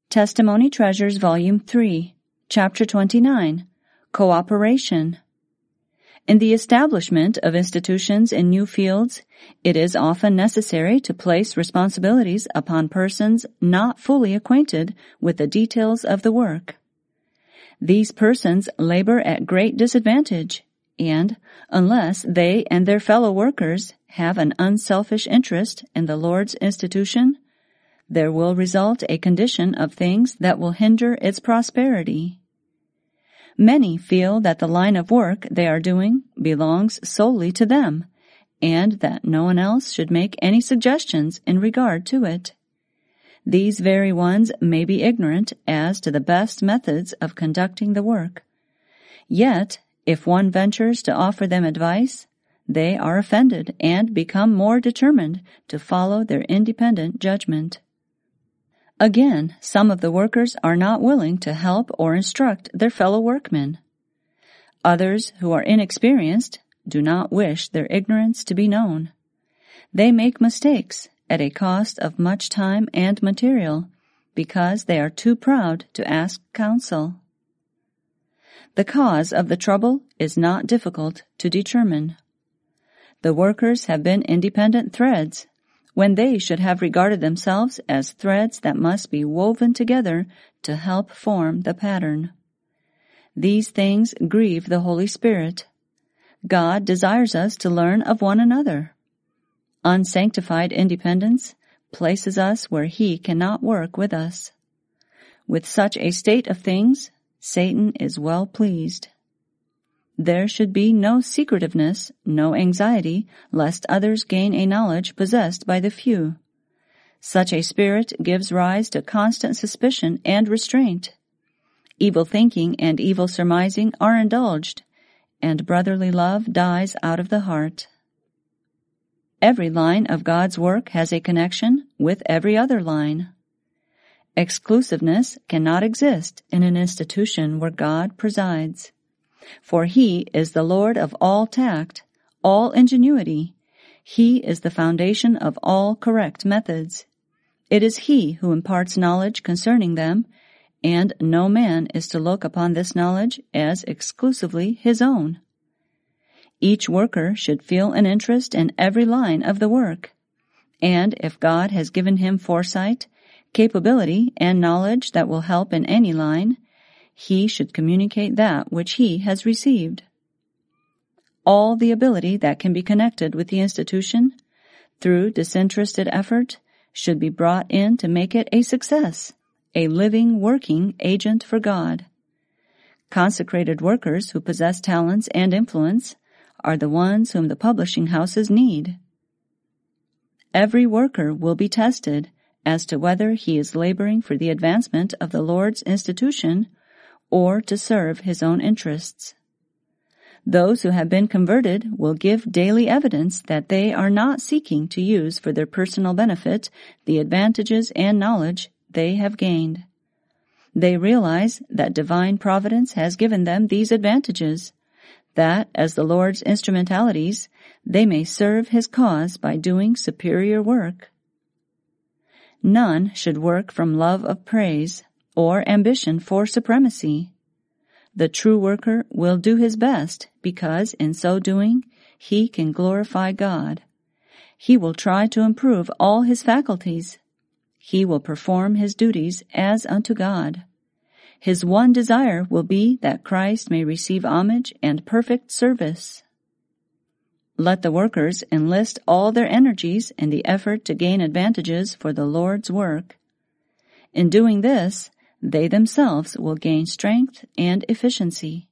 Testimony Treasures Volume 3, Chapter 29, Cooperation. In the establishment of institutions in new fields, it is often necessary to place responsibilities upon persons not fully acquainted with the details of the work. These persons labor at great disadvantage, and, unless they and their fellow workers have an unselfish interest in the Lord's institution, there will result a condition of things that will hinder its prosperity. Many feel that the line of work they are doing belongs solely to them, and that no one else should make any suggestions in regard to it. These very ones may be ignorant as to the best methods of conducting the work. Yet, if one ventures to offer them advice, they are offended and become more determined to follow their independent judgment. Again, some of the workers are not willing to help or instruct their fellow workmen. Others, who are inexperienced, do not wish their ignorance to be known. They make mistakes at a cost of much time and material because they are too proud to ask counsel. The cause of the trouble is not difficult to determine. The workers have been independent threads, when they should have regarded themselves as threads that must be woven together to help form the pattern. These things grieve the Holy Spirit. God desires us to learn of one another. Unsanctified independence places us where He cannot work with us. With such a state of things, Satan is well pleased. There should be no secretiveness, no anxiety, lest others gain a knowledge possessed by the few. Such a spirit gives rise to constant suspicion and restraint. Evil thinking and evil surmising are indulged, and brotherly love dies out of the heart. Every line of God's work has a connection with every other line. Exclusiveness cannot exist in an institution where God presides. For He is the Lord of all tact, all ingenuity. He is the foundation of all correct methods. It is He who imparts knowledge concerning them, and no man is to look upon this knowledge as exclusively his own. Each worker should feel an interest in every line of the work, and if God has given him foresight, capability, and knowledge that will help in any line, he should communicate that which he has received. All the ability that can be connected with the institution, through disinterested effort, should be brought in to make it a success, a living, working agent for God. Consecrated workers who possess talents and influence are the ones whom the publishing houses need. Every worker will be tested as to whether he is laboring for the advancement of the Lord's institution or to serve his own interests. Those who have been converted will give daily evidence that they are not seeking to use for their personal benefit the advantages and knowledge they have gained. They realize that divine providence has given them these advantages, that as the Lord's instrumentalities, they may serve His cause by doing superior work. None should work from love of praise or ambition for supremacy. The true worker will do his best because in so doing he can glorify God. He will try to improve all his faculties. He will perform his duties as unto God. His one desire will be that Christ may receive homage and perfect service. Let the workers enlist all their energies in the effort to gain advantages for the Lord's work. In doing this, they themselves will gain strength and efficiency.